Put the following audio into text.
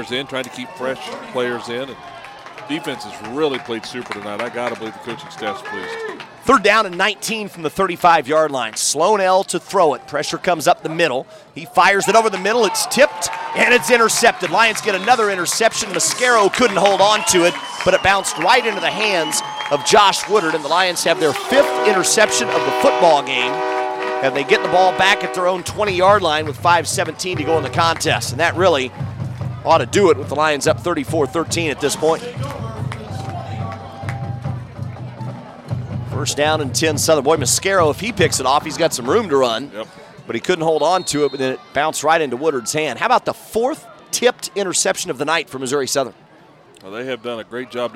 players in, trying to keep fresh players in. And defense has really played super tonight. I got to believe the coaching staff's pleased. 3rd down and 19 from the 35-yard line. Sloan-L to throw it. Pressure comes up the middle. He fires it over the middle. It's tipped, and it's intercepted. Lions get another interception. Mascaro couldn't hold on to it, but it bounced right into the hands of Josh Woodard, and the Lions have their 5th interception of the football game, and they get the ball back at their own 20-yard line with 5:17 to go in the contest, and that really ought to do it with the Lions up 34-13 at this point. 1st down and 10 Southern. Boy, Mascaro, if he picks it off, he's got some room to run. Yep. But he couldn't hold on to it, but then it bounced right into Woodard's hand. How about the 4th tipped interception of the night for Missouri Southern? Well, they have done a great job